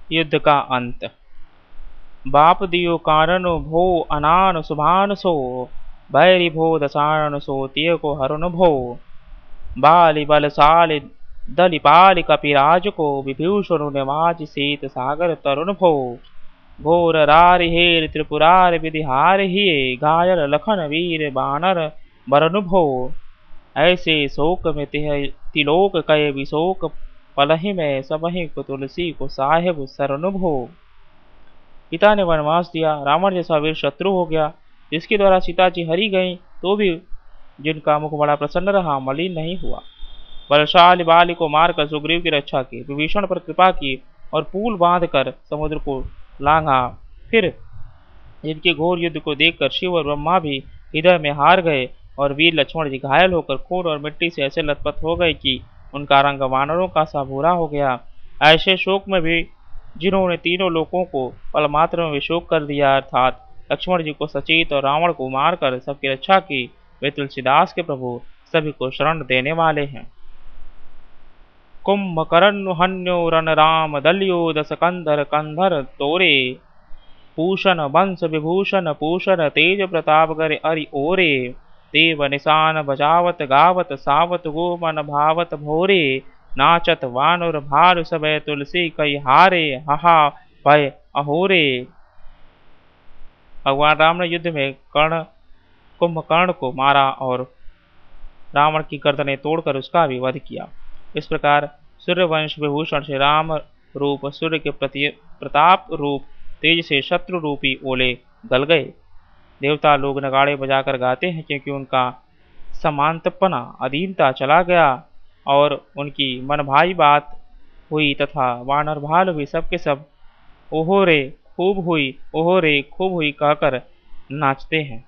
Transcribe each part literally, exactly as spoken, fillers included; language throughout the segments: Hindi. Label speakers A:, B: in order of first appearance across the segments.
A: युद्ध का अंत। बाप दियो कारणो भो अनान सुभान सो, बैरी भो दसारण सो तिय को हरुन भो। बाली बलशाली दलिपाल कपिराज को, विभीषण निवाज सीत सागर तरुण भो। घोर रार हेर त्रिपुरार विधिहार हिये, घायल लखन वीर बानर बरनु भो। ऐसे शोक में तिह तिलोक कय विशोक, पलहि में सबहि को तुलसी को साहेब सरनु भो। पिता ने वनवास दिया, रावण जैसा वीर शत्रु हो गया, जिसके द्वारा सीता जी हरी गईं तो भी जिनका मुख बड़ा प्रसन्न रहा, मलिन नहीं हुआ। बलशाली बाली को मारकर सुग्रीव की रक्षा की, विभीषण पर कृपा की और पुल बांधकर समुद्र को लांघा। फिर इनके घोर युद्ध को देखकर शिव और ब्रह्मा भी हृदय में हार गए और वीर लक्ष्मण जी घायल होकर खून और मिट्टी से ऐसे लथपथ हो गए कि उनका रंग वानरों का सा भूरा हो गया। ऐसे शोक में भी जिन्होंने तीनों लोगों को पल मात्र में विशोक कर दिया, अर्थात लक्ष्मण जी को सचेत और रावण को मारकर सबकी रक्षा की, वे तुलसीदास के प्रभु सभी को शरण देने वाले हैं। कुंभकर्ण हन्यो रन राम दलियो, दस कंधर कंधर तोरे। पूषण वंश विभूषण पूषण, तेज प्रताप गर अरि ओरे। देव निशान बजावत गावत, सावत गो मन भावत भोरे। नाचत वानुर भालु सबय, तुलसी कई हारे। हहा भय अहोरे। भगवान राम ने युद्ध में कर्ण कुंभकर्ण को मारा और रावण की गर्दनें तोड़कर उसका भी वध किया। इस प्रकार सूर्यवंश विभूषण से राम रूप सूर्य के प्रति प्रताप रूप तेज से शत्रु रूपी ओले गल गए। देवता लोग नगाड़े बजाकर गाते हैं, क्योंकि उनका समांतपना अधीनता चला गया और उनकी मनभाई बात हुई, तथा वानर भालु भी सबके सब ओहो रे खूब हुई, ओहो रे खूब हुई कहकर नाचते हैं।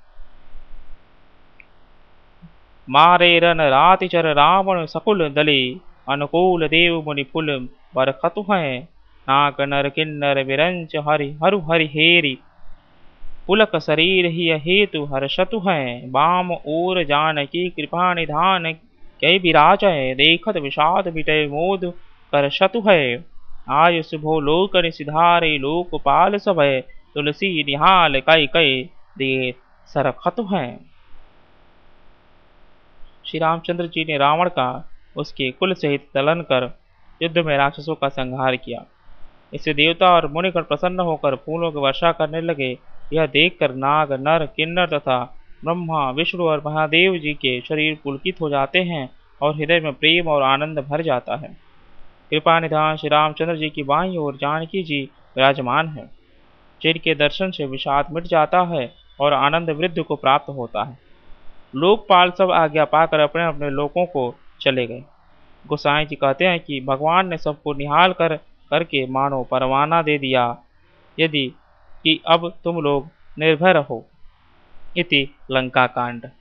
A: मारे रन राति चर रावण सकुल दले, अनुकूल देव मुनि फुल बरखतु हैं। नाक नर किन्नर विरंच हरि हरु हरि हेरी, पुलक शरीर ही हेतु हर्षतु हैं। बाम ओर जानकी कृपा निधान, कै विराज है देखत विषाद मिटय मोद करशतु है। आय शुभो लोक निसिधारे लोकपाल सभय, तुलसी निहाल कै कै दे सरखतु हैं। श्री रामचंद्र जी ने रावण का उसके कुल सहित दलन कर युद्ध में राक्षसों का संहार किया। इससे देवता और मुनिगण प्रसन्न होकर फूलों की वर्षा करने लगे। यह देखकर नाग नर किन्नर तथा ब्रह्मा विष्णु और महादेव जी के शरीर पुलकित हो जाते हैं और हृदय में प्रेम और आनंद भर जाता है। कृपा निधान श्री रामचंद्र जी की बाईं ओर जानकी जी विराजमान है, जिनके दर्शन से विषाद मिट जाता है और आनंद वृद्ध को प्राप्त होता है। लोकपाल सब आज्ञा पाकर अपने अपने लोकों को चले गए। गोसाई जी कहते हैं कि भगवान ने सबको निहाल कर करके मानो परवाना दे दिया, यदि कि अब तुम लोग निर्भय रहो। इति लंका कांड।